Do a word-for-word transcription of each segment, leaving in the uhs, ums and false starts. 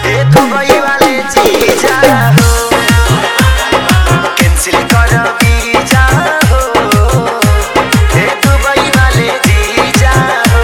ए Dubai वाले जीजा हो कैंसिल कर वीजा हो ए दुबई वाले जीजा हो।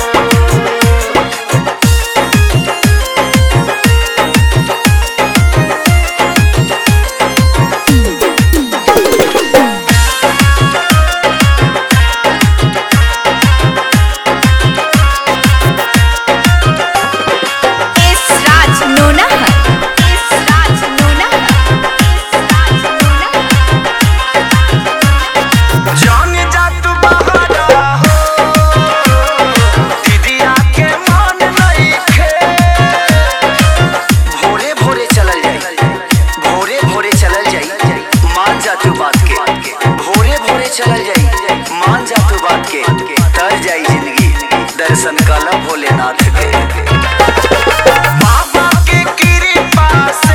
चल जाई मान जा तू बात के तर जाई जिंदगी दर्शन काला भोलेनाथ के। बाबा के कृपा से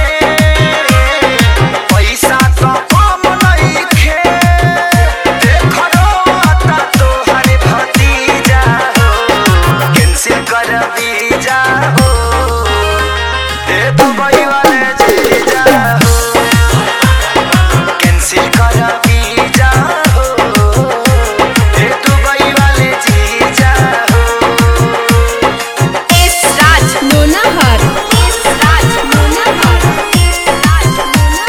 पैसा तो कम नइखे देखो आता तोहर भतीजा हो कैंसिल कर वीजा हो ए दुबई वाले जीजा हो कैंसिल कर वीजा हो ए दुबई वाले जीजा हो। इस राज नोनाहर इस राज नोनाहर इस राज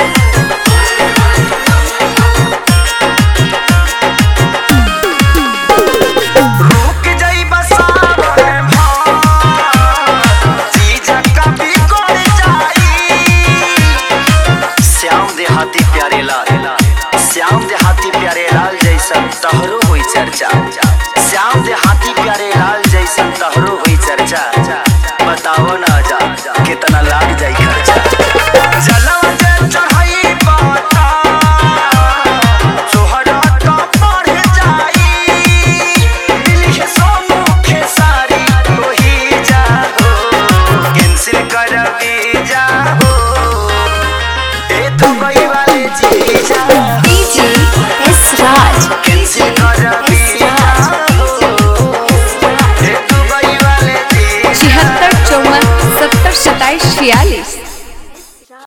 रुक जाई बसावन भार जीजा का भी कोड़ जाई। श्याम देहाती प्यारे लाल श्याम देहाती प्यारे लाल जैसन तहरो हुई चर्चा श्याम देहाती प्यारे लाल जैसन तहरो हुई चर्चा बताओ ना जा कितना लाग जाई खर्चा। जलवा जे चढ़ाई बाता तोहरा तो बढ़ जाई मिली सोनू खेसारी वही जा हो कैंसिल कर वीजा हो ए दुबई वाले जीजा डीजे इस राज कैंसिल कर वीजा हो ए दुबई वाले जीजा। छिहत्तर चौवन सत्तर सत्ताईस छियालीस।